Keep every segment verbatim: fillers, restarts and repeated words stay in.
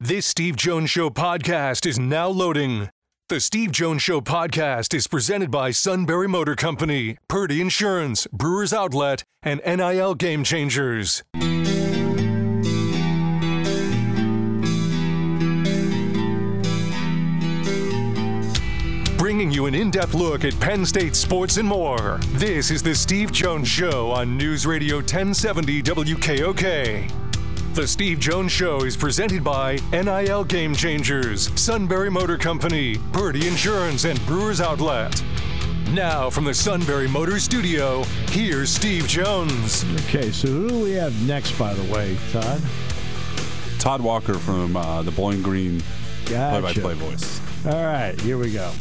This Steve Jones Show podcast is now loading. The Steve Jones Show podcast is presented by Sunbury Motor Company, Purdy Insurance, Brewers Outlet, and N I L Game Changers. Bringing you an in-depth look at Penn State sports and more. This is the Steve Jones Show on News Radio ten seventy W K O K. The Steve Jones Show is presented by N I L Game Changers, Sunbury Motor Company, Purdy Insurance, and Brewers Outlet. Now from the Sunbury Motor Studio, here's Steve Jones. Okay, so who do we have next, by the way, Todd? Todd Walker from uh, the Bowling Green Gotcha. play-by-play voice. All right, here we go.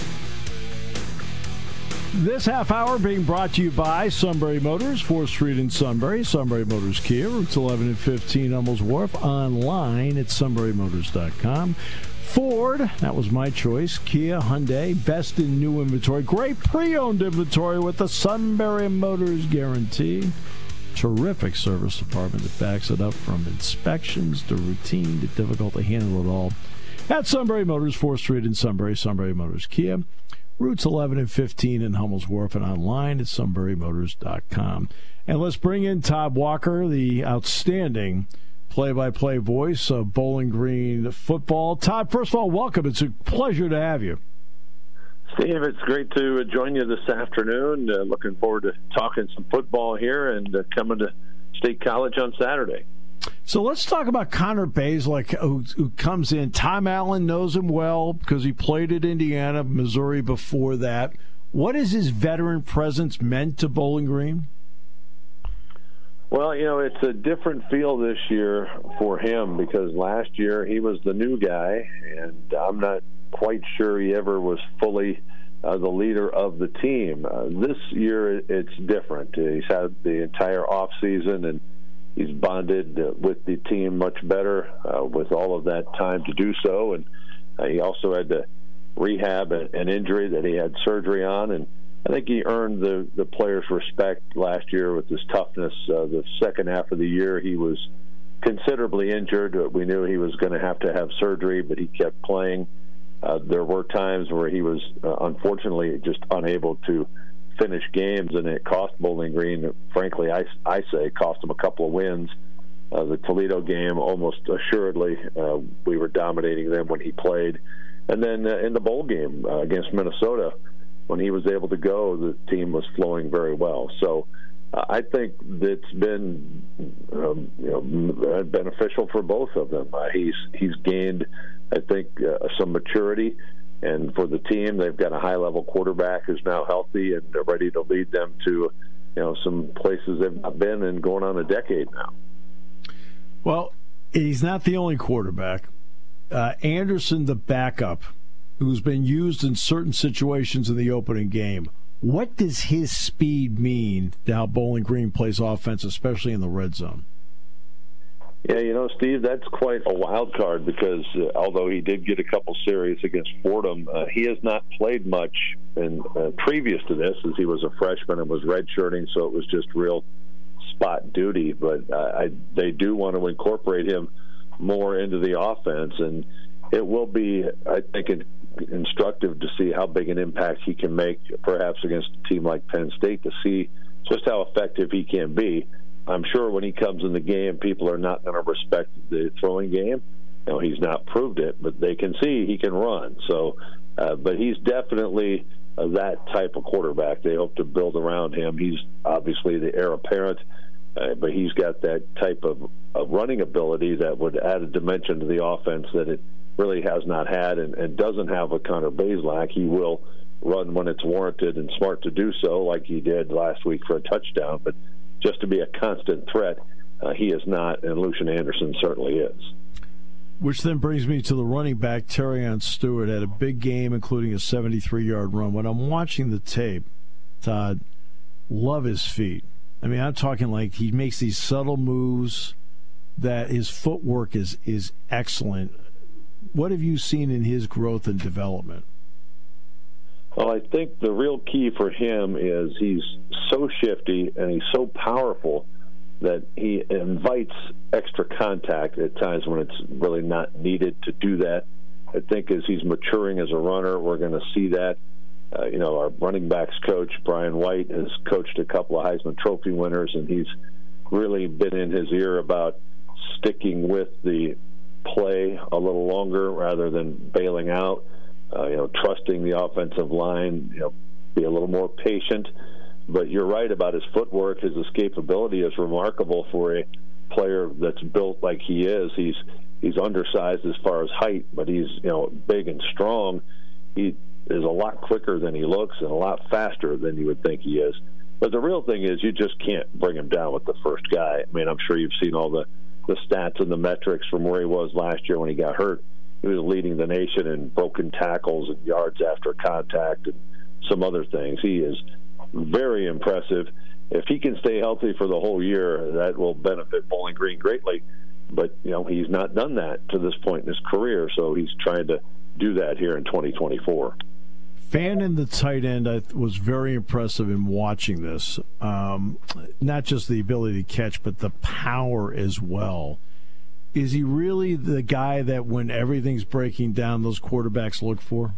This half hour being brought to you by Sunbury Motors, fourth Street in Sunbury, Sunbury Motors Kia, routes eleven and fifteen, Hummels Wharf, online at sunbury motors dot com. Ford, that was my choice. Kia, Hyundai, best in new inventory. Great pre-owned inventory with the Sunbury Motors guarantee. Terrific service department that backs it up from inspections to routine to difficult to handle it all. At Sunbury Motors, fourth Street in Sunbury, Sunbury Motors Kia. Routes eleven and fifteen in Hummels Wharf and online at sunbury motors dot com. And let's bring in Todd Walker, the outstanding play-by-play voice of Bowling Green football. Todd, first of all, welcome. It's a pleasure to have you. Steve, it's great to join you this afternoon. Uh, looking forward to talking some football here and uh, coming to State College on Saturday. So let's talk about Connor Bazelak, who, who comes in. Tom Allen knows him well because he played at Indiana, Missouri before that. What has his veteran presence meant to Bowling Green? Well, you know, it's a different feel this year for him because last year he was the new guy, and I'm not quite sure he ever was fully uh, the leader of the team. Uh, this year it's different. He's had the entire offseason, and he's bonded uh, with the team much better uh, with all of that time to do so. And uh, he also had to rehab a, an injury that he had surgery on. And I think he earned the, the players' respect last year with his toughness. Uh, the second half of the year, he was considerably injured. We knew he was going to have to have surgery, but he kept playing. Uh, there were times where he was, uh, unfortunately, just unable to finish games, and it cost Bowling Green. Frankly, I, I say it cost them a couple of wins. Uh, the Toledo game, almost assuredly, uh, we were dominating them when he played. And then uh, in the bowl game uh, against Minnesota, when he was able to go, the team was flowing very well. So uh, I think it's been um, you know, beneficial for both of them. Uh, he's he's gained, I think, uh, some maturity. And for the team, they've got a high-level quarterback who's now healthy and they're ready to lead them to, you know, some places they've not been in going on a decade now. Well, he's not the only quarterback. Uh, Anderson, the backup, who's been used in certain situations in the opening game. What does his speed mean to how Bowling Green plays offense, especially in the red zone? Yeah, you know, Steve, that's quite a wild card because uh, although he did get a couple series against Fordham, uh, he has not played much in, uh, previous to this as he was a freshman and was redshirting, so it was just real spot duty. But uh, I, they do want to incorporate him more into the offense, and it will be, I think, in, instructive to see how big an impact he can make, perhaps against a team like Penn State, to see just how effective he can be. I'm sure when he comes in the game, people are not going to respect the throwing game. You know, he's not proved it, but they can see he can run. So, uh, but he's definitely uh, that type of quarterback. They hope to build around him. He's obviously the heir apparent, uh, but he's got that type of, of running ability that would add a dimension to the offense that it really has not had, and, and doesn't have with Connor Bazelak. He will run when it's warranted and smart to do so, like he did last week for a touchdown, but just to be a constant threat, uh, he is not, and Lucian Anderson certainly is. Which then brings me to the running back, Terrion Stewart, had a big game, including a seventy-three-yard run. When I'm watching the tape, Todd, love his feet. I mean, I'm talking like he makes these subtle moves, that his footwork is is excellent. What have you seen in his growth and development? Well, I think the real key for him is he's so shifty and he's so powerful that he invites extra contact at times when it's really not needed to do that. I think as he's maturing as a runner, we're going to see that. Uh, you know, our running backs coach, Brian White, has coached a couple of Heisman Trophy winners, and he's really been in his ear about sticking with the play a little longer rather than bailing out, uh, you know, trusting the offensive line, you know, be a little more patient. But you're right about his footwork. His escapability is remarkable for a player that's built like he is. He's he's undersized as far as height, but he's, you know, big and strong. He is a lot quicker than he looks and a lot faster than you would think he is. But the real thing is you just can't bring him down with the first guy. I mean, I'm sure you've seen all the, the stats and the metrics from where he was last year when he got hurt. He was leading the nation in broken tackles and yards after contact and some other things. He is very impressive. If he can stay healthy for the whole year, that will benefit Bowling Green greatly. But, you know, he's not done that to this point in his career, so he's trying to do that here in twenty twenty-four. Fannin, the tight end, I was very impressive in watching this. Um, not just the ability to catch, but the power as well. Is he really the guy that when everything's breaking down, those quarterbacks look for?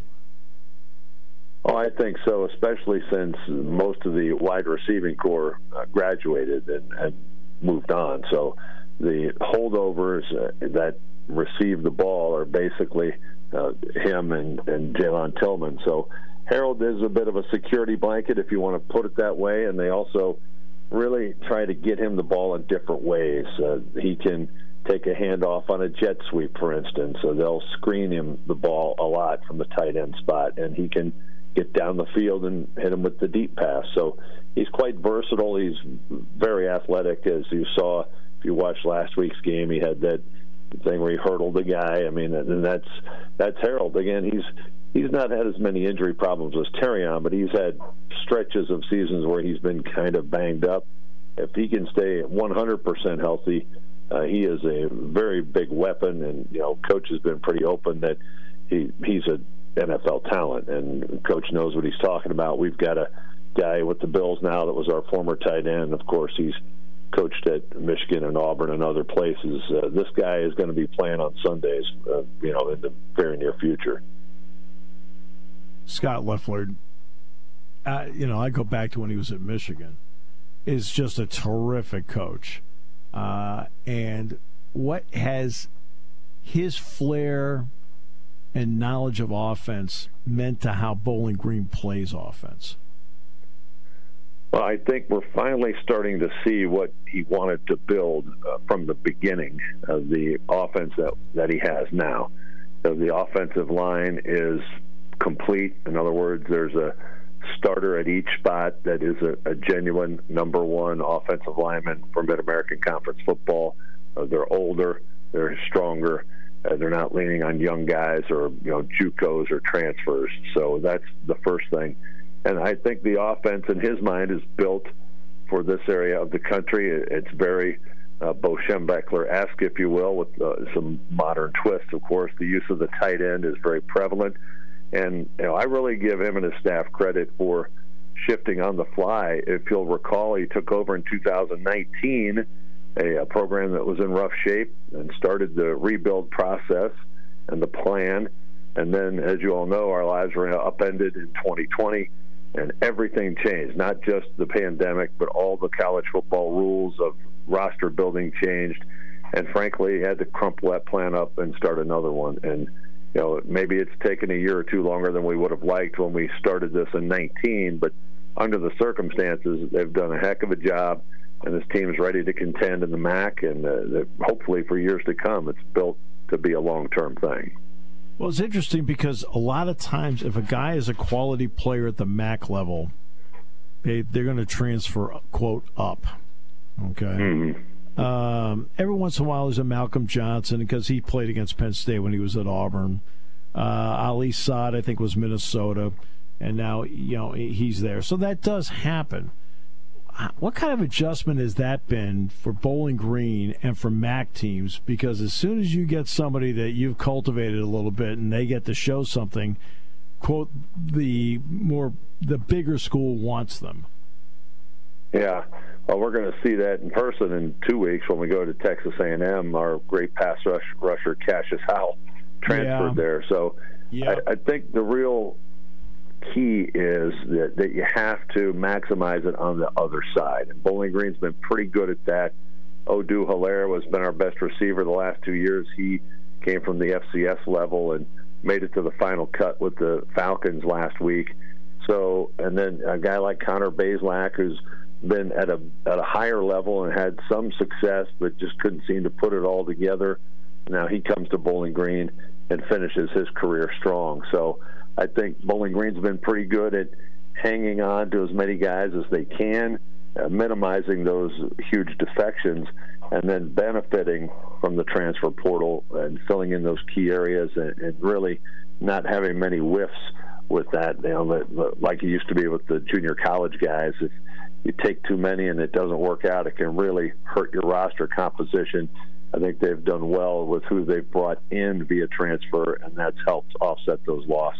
Oh, I think so, especially since most of the wide receiving core uh, graduated and, and moved on. So the holdovers uh, that receive the ball are basically uh, him and, and Jalen Tillman. So Harold is a bit of a security blanket, if you want to put it that way, and they also really try to get him the ball in different ways. Uh, he can take a handoff on a jet sweep, for instance, so they'll screen him the ball a lot from the tight end spot, and he can get down the field and hit him with the deep pass. So he's quite versatile. He's very athletic, as you saw if you watched last week's game. He had that thing where he hurdled the guy. I mean, and that's that's Harold. Again, he's he's not had as many injury problems as Terrion, but he's had stretches of seasons where he's been kind of banged up. If he can stay one hundred percent healthy, uh, he is a very big weapon. And you know, Coach has been pretty open that he he's a N F L talent, and Coach knows what he's talking about. We've got a guy with the Bills now that was our former tight end. Of course, he's coached at Michigan and Auburn and other places. Uh, this guy is going to be playing on Sundays, uh, you know, in the very near future. Scott Loeffler, uh, you know, I go back to when he was at Michigan, is just a terrific coach. Uh, and what has his flair and knowledge of offense meant to how Bowling Green plays offense? Well, I think we're finally starting to see what he wanted to build uh, from the beginning of the offense that, that he has now. So the offensive line is complete. In other words, there's a starter at each spot that is a, a genuine number one offensive lineman for Mid-American Conference football. Uh, they're older, they're stronger. Uh, they're not leaning on young guys or, you know, JUCOs or transfers. So that's the first thing. And I think the offense in his mind is built for this area of the country. It's very uh, Bo Schembechler-esque, if you will, with uh, some modern twists, of course. The use of the tight end is very prevalent. And, you know, I really give him and his staff credit for shifting on the fly. If you'll recall, he took over in two thousand nineteen, a, a program that was in rough shape, and started the rebuild process and the plan. And then, as you all know, our lives were upended in twenty twenty, and everything changed, not just the pandemic, but all the college football rules of roster building changed. And frankly, he had to crumple that plan up and start another one. And, you know, maybe it's taken a year or two longer than we would have liked when we started this in nineteen, but under the circumstances, they've done a heck of a job, and this team is ready to contend in the M A C, and uh, hopefully for years to come, it's built to be a long-term thing. Well, it's interesting because a lot of times if a guy is a quality player at the M A C level, they, they're going to transfer, quote, up. Okay? Mm-hmm. Um, every once in a while there's a Malcolm Johnson because he played against Penn State when he was at Auburn. Uh, Ali Saad, I think, was Minnesota, and now, you know, he's there. So that does happen. What kind of adjustment has that been for Bowling Green and for M A C teams? Because as soon as you get somebody that you've cultivated a little bit and they get to show something, quote, the more the bigger school wants them. Yeah. Well, we're going to see that in person in two weeks when we go to Texas A and M. Our great pass rush, rusher, Cassius Howell, transferred yeah. there. So yeah. I, I think the real key is that, that you have to maximize it on the other side. And Bowling Green's been pretty good at that. Odu Hilaire has been our best receiver the last two years. He came from the F C S level and made it to the final cut with the Falcons last week. So, and then a guy like Connor Bazelak, who's been at a at a higher level and had some success, but just couldn't seem to put it all together. Now he comes to Bowling Green and finishes his career strong. So I think Bowling Green's been pretty good at hanging on to as many guys as they can, uh, minimizing those huge defections, and then benefiting from the transfer portal and filling in those key areas and, and really not having many whiffs with that. You know, like it used to be with the junior college guys. If you take too many and it doesn't work out, it can really hurt your roster composition. I think they've done well with who they've brought in via transfer, and that's helped offset those losses.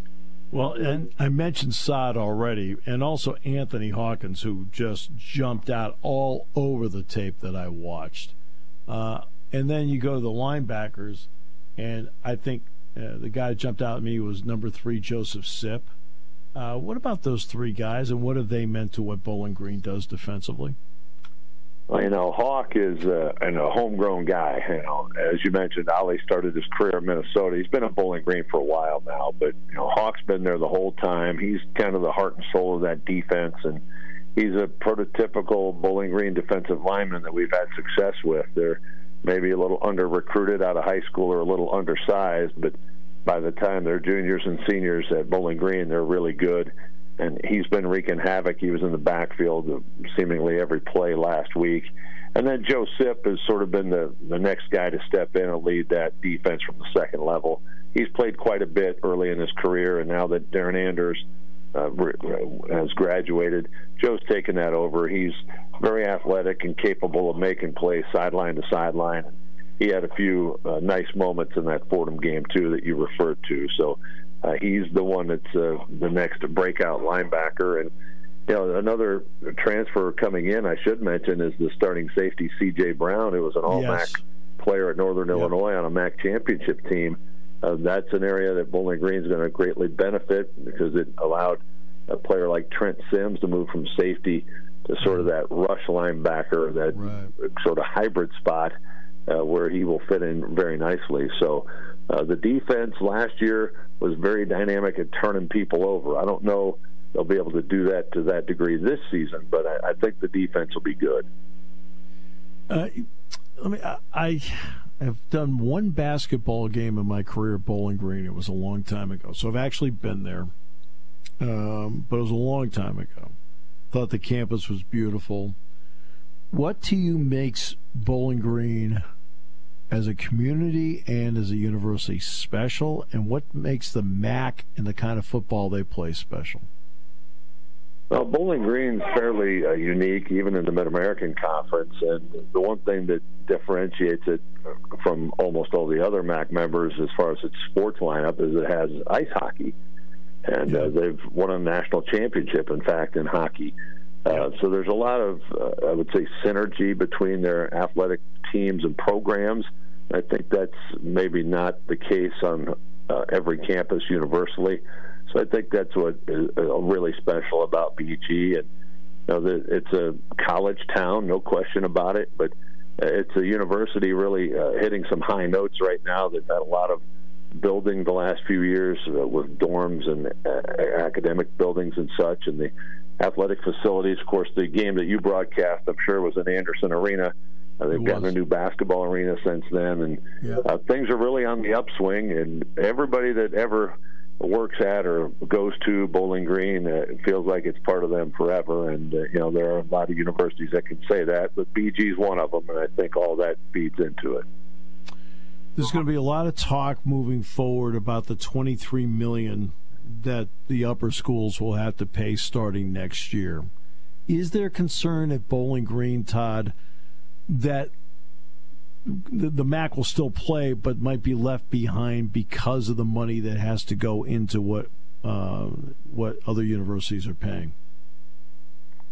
Well, and I mentioned Saad already, and also Anthony Hawkins, who just jumped out all over the tape that I watched. Uh, and then you go to the linebackers, and I think uh, the guy that jumped out at me was number three, Joseph Sipp. Uh, what about those three guys, and what have they meant to what Bowling Green does defensively? Well, you know, Hawk is uh, an, a homegrown guy. You know, as you mentioned, Ali started his career in Minnesota. He's been at Bowling Green for a while now, but you know, Hawk's been there the whole time. He's kind of the heart and soul of that defense, and he's a prototypical Bowling Green defensive lineman that we've had success with. They're maybe a little under-recruited out of high school or a little undersized, but by the time they're juniors and seniors at Bowling Green, they're really good. And he's been wreaking havoc. He was in the backfield seemingly every play last week. And then Joe Sipp has sort of been the, the next guy to step in and lead that defense from the second level. He's played quite a bit early in his career, and now that Darren Anders uh, has graduated, Joe's taken that over. He's very athletic and capable of making plays sideline to sideline. He had a few uh, nice moments in that Fordham game, too, that you referred to. So uh, he's the one that's uh, the next breakout linebacker. And, you know, another transfer coming in, I should mention, is the starting safety, C J Brown, who was an all-M A C yes. player at Northern yep. Illinois on a M A C championship team. Uh, that's an area that Bowling Green is going to greatly benefit because it allowed a player like Trent Sims to move from safety to sort of that rush linebacker, that right. sort of hybrid spot. Uh, where he will fit in very nicely. So uh, the defense last year was very dynamic at turning people over. I don't know they'll be able to do that to that degree this season, but I, I think the defense will be good. Uh, I mean, I, I have done one basketball game in my career at Bowling Green. It was a long time ago, so I've actually been there, um, but it was a long time ago. Thought the campus was beautiful. What to you makes Bowling Green as a community and as a university special, and what makes the M A C and the kind of football they play special? Well, Bowling Green's fairly uh, unique, even in the Mid-American Conference, and the one thing that differentiates it from almost all the other M A C members as far as its sports lineup is it has ice hockey, and yeah. uh, they've won a national championship, in fact, in hockey. Uh, so there's a lot of, uh, I would say, synergy between their athletic teams and programs. I think that's maybe not the case on uh, every campus universally. So I think that's what is really special about B G. And you know, the, it's a college town, no question about it, but it's a university really uh, hitting some high notes right now. They've had a lot of building the last few years uh, with dorms and uh, academic buildings and such, and the athletic facilities. Of course, the game that you broadcast, I'm sure, was in Anderson Arena. Uh, they've gotten a new basketball arena since then, and yeah. uh, things are really on the upswing. And everybody that ever works at or goes to Bowling Green, uh, it feels like it's part of them forever. And uh, you know, there are a lot of universities that can say that, but B G is one of them, and I think all that feeds into it. There's going to be a lot of talk moving forward about the twenty-three million dollars that the upper schools will have to pay starting next year. Is there concern at Bowling Green, Todd, that the, the M A C will still play but might be left behind because of the money that has to go into what uh, what other universities are paying?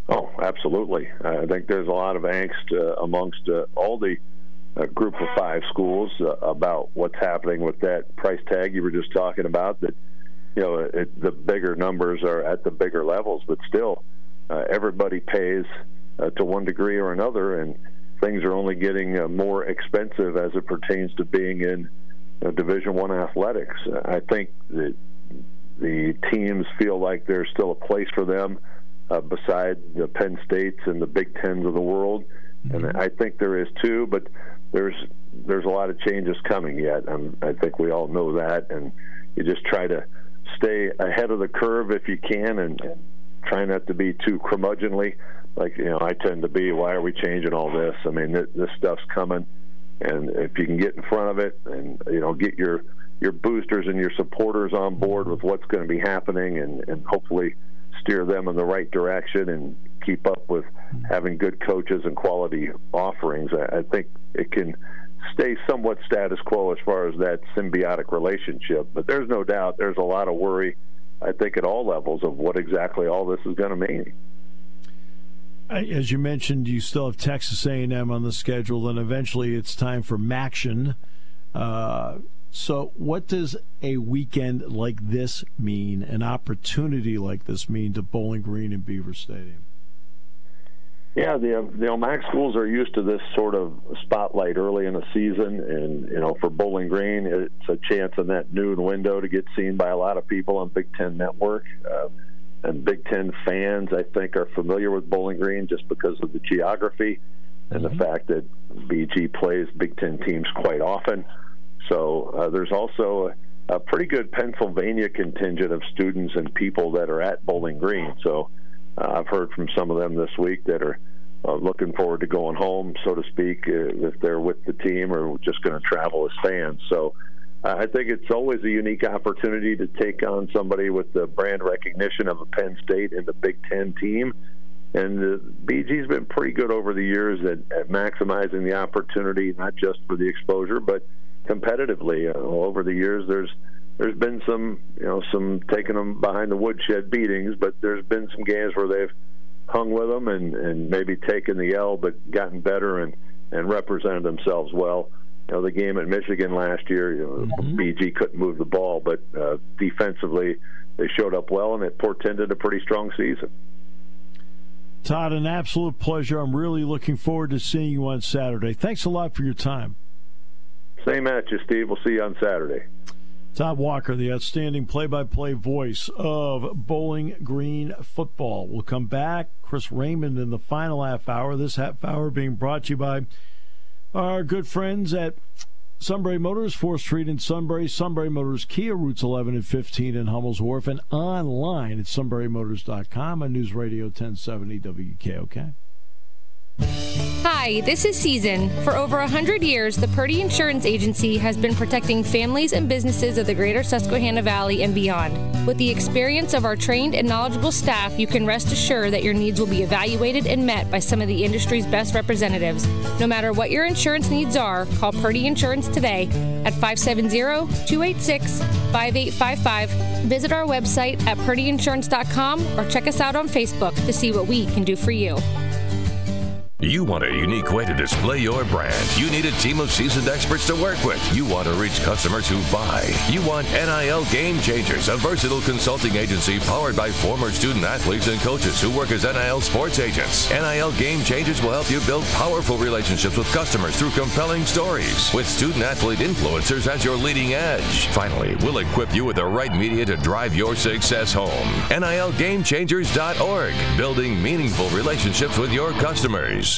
Oh, absolutely. I think there's a lot of angst uh, amongst uh, all the uh, group of five schools uh, about what's happening with that price tag you were just talking about, that, you know, it, the bigger numbers are at the bigger levels, but still uh, everybody pays uh, to one degree or another, and things are only getting uh, more expensive as it pertains to being in uh, Division One athletics. Uh, I think that the teams feel like there's still a place for them uh, beside the Penn States and the Big Tens of the world, mm-hmm. and I think there is too. But there's there's a lot of changes coming yet. Um, I think we all know that, and you just try to stay ahead of the curve if you can, and, and try not to be too curmudgeonly. Like, you know, I tend to be. Why are we changing all this? I mean, th- this stuff's coming, and if you can get in front of it, and you know, get your your boosters and your supporters on board with what's going to be happening, and, and hopefully steer them in the right direction and keep up with having good coaches and quality offerings, I, I think it can stay somewhat status quo as far as that symbiotic relationship. But there's no doubt there's a lot of worry, I think, at all levels of what exactly all this is going to mean. As you mentioned, you still have Texas A and M on the schedule, and eventually it's time for Maction. Uh, so what does a weekend like this mean, an opportunity like this mean to Bowling Green and Beaver Stadium? Yeah, the the O M A C schools are used to this sort of spotlight early in the season, and you know, for Bowling Green, it's a chance in that noon window to get seen by a lot of people on Big Ten Network. Uh, and Big Ten fans, I think, are familiar with Bowling Green just because of the geography and mm-hmm. the fact that B G plays Big Ten teams quite often. So uh, there's also a, a pretty good Pennsylvania contingent of students and people that are at Bowling Green. So uh, I've heard from some of them this week that are uh, looking forward to going home, so to speak, uh, if they're with the team or just going to travel as fans. So uh, I think it's always a unique opportunity to take on somebody with the brand recognition of a Penn State and the Big Ten team. And the B G's been pretty good over the years at, at maximizing the opportunity, not just for the exposure, but competitively. Uh, over the years, there's there's been some, you know, some taking them behind the woodshed beatings, but there's been some games where they've hung with them and, and maybe taken the L, but gotten better and, and represented themselves well. You know, the game at Michigan last year, you know, mm-hmm. B G couldn't move the ball, but uh, defensively they showed up well, and it portended a pretty strong season. Todd, an absolute pleasure. I'm really looking forward to seeing you on Saturday. Thanks a lot for your time. Same at you, Steve. We'll see you on Saturday. Todd Walker, the outstanding play-by-play voice of Bowling Green football. We'll come back. Chris Raymond in the final half hour. This half hour being brought to you by our good friends at Sunbury Motors, fourth Street in Sunbury, Sunbury Motors Kia, routes eleven and fifteen in Hummel's Wharf, and online at sunbury motors dot com on News Radio ten seventy W K O K. Hi, this is Season. For over one hundred years, the Purdy Insurance Agency has been protecting families and businesses of the greater Susquehanna Valley and beyond. With the experience of our trained and knowledgeable staff, you can rest assured that your needs will be evaluated and met by some of the industry's best representatives. No matter what your insurance needs are, call Purdy Insurance today at five seven zero, two eight six, five eight five five. Visit our website at purdy insurance dot com or check us out on Facebook to see what we can do for you. You want a unique way to display your brand. You need a team of seasoned experts to work with. You want to reach customers who buy. You want N I L Game Changers, a versatile consulting agency powered by former student athletes and coaches who work as N I L sports agents. N I L Game Changers will help you build powerful relationships with customers through compelling stories, with student athlete influencers as your leading edge. Finally, we'll equip you with the right media to drive your success home. N I L game changers dot org, building meaningful relationships with your customers.